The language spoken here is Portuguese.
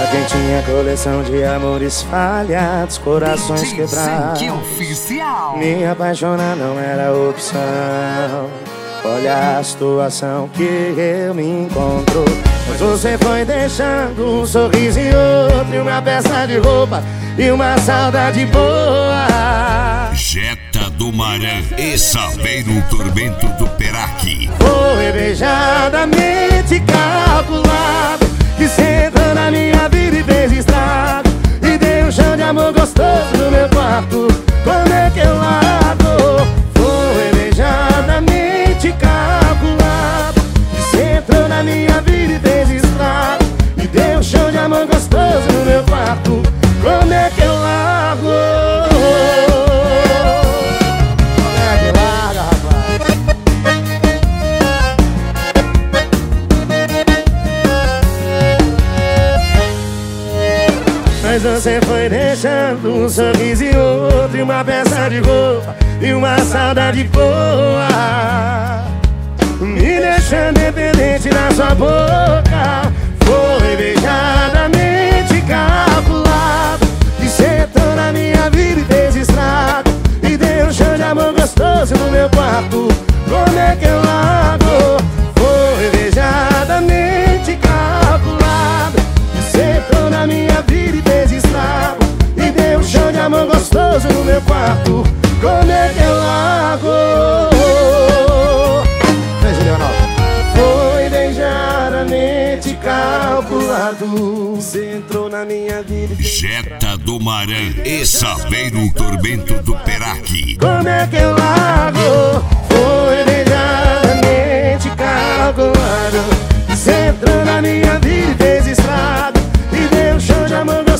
Pra quem tinha coleção de amores falhados, corações quebrados, me apaixonar não era opção. Olha a situação que eu me encontro. Mas você foi deixando um sorriso e outro, e uma peça de roupa e uma saudade boa. Jetta do Marã e Saveiro, um tormento do Peraque. Foi beijadamente calculado, que cê entrou na minha vida e fez estrago, e deu um chão de amor gostoso no meu quarto. Como é que eu largo? Foi beijadamente calculado, que cê entrou na minha vida e fez estrago, e deu um chão de amor gostoso no meu quarto. Como é que eu largo? Como é que larga, rapaz? Mas você foi deixando um sorriso e outro, e uma peça de roupa e uma saudade boa, me deixando dependente da sua boca. Foi beijadamente calculado, que cê entrou na minha vida e fez estrago, e deu um chão de amor gostoso no meu quarto. Como é que eu largo? Foi beijadamente calculado, que cê entrou na minha vida e fez estrago, e deu um chão de amor gostoso no meu quarto. Como é que eu largo? Foi beijadamente calculado, cê entrou na minha vida e Jetta do Marã e Saveiro, um tormento do Peraque. como é que eu largo? Foi beijadamente calculado, cê entrou na minha vida e fez estrago, e deu um chão de amor.